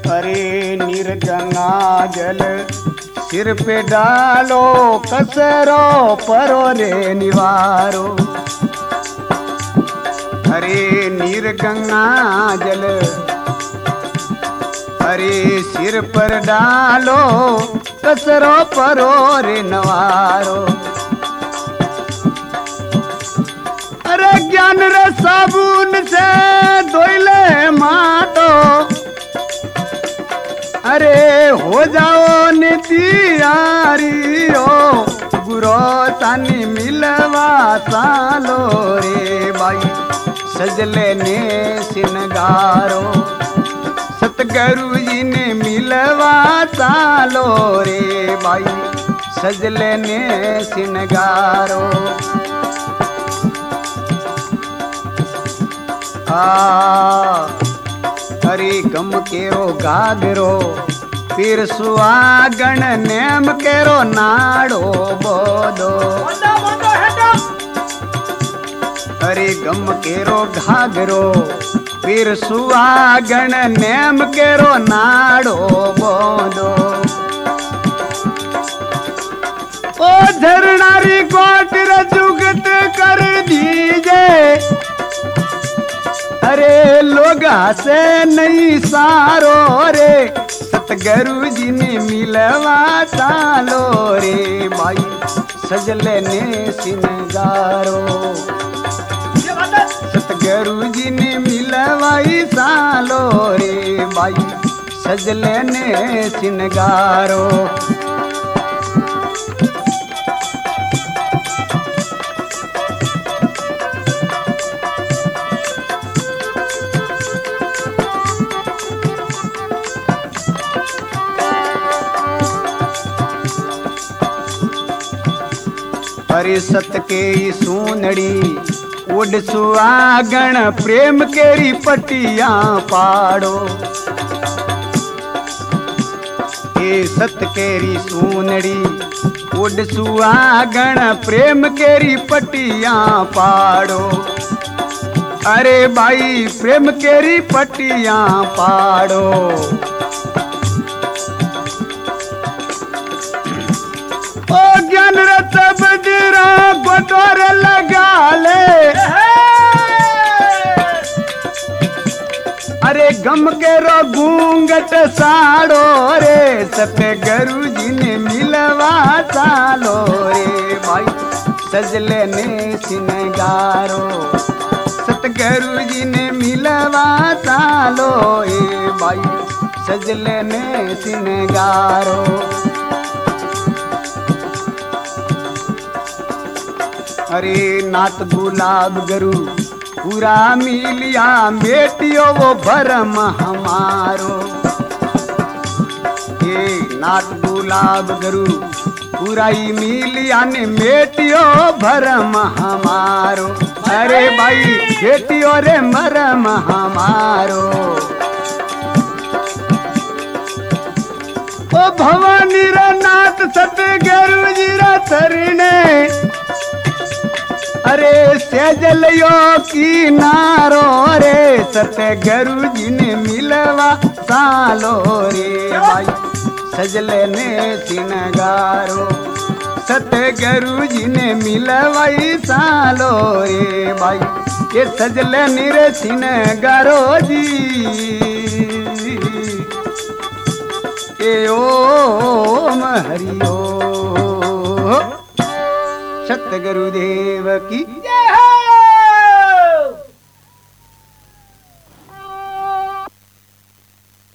अरे नीर गंगा जल सिर पे डालो कसरो परो रे निवारो। अरे नीर गंगा जल अरे सिर पर डालो कसरो परो रे नवारो। अरे ज्ञान रे साबुन से धोइले मातो अरे हो जाओ नितियारी ओ गुरो तानी मिलवा सालो रे भाई सजले ने सिनगारो। सतगुरु जी ने मिलवा सालो रे भाई सजले ने सिनगारो। हरि गम केरो गागरो फिर सुहागण नेम केरो नाड़ो बोदो। हरि गम केरो घागरो फिर सुहागण नेम केरो नाड़ो बोदो। ओ धरणारी कोट जुगत कर दीजे अरे लोग हसे नहीं सारो रे सतगुरु जी ने मिलवा सालो रे भाई सजले ने सिनगारो। सतगुरु जी ने मिलवाई सालो रे भाई सजले ने सिनगारो। अरे सत के सूनड़ी उड सुहागण प्रेम केरी पटिया पाड़ो। ए सत केरी सूनड़ी उड सुहागण प्रेम केरी पटिया पाड़ो। अरे भाई प्रेम केरी पटिया पाड़ो। ओ ज्ञान रत बजरा गोटोर लगा ले अरे गम के रो घूंघट साड़ो रे सतगुरु जी ने मिलवा सालो रे भाई सजले ने सिनगारो। सतगुरु जी ने मिलवा सालो रे भाई सजले ने सिनगारो। अरे नाथ गुलाब गरु पूरा मिलिया बेटियो वो भरम हमारो। ये नाथ गुलाब गरु पूरा ही मिलिया ने बेटियो भरम हमारो। अरे भाई बेटियो रे भरम हमारो। ओ भवानी रे नाथ सतगुरु जी रा चरणे अरे सेजलियो की नारो रे सतगुरु जी ने मिलवा सालो रे भाई सजले ने सिनगारो। सतगुरु जी ने मिलवाई सालो रे भाई ये सजले निरे सिनगारो जी। ए ओम हरि ओम सतगुरुदेव की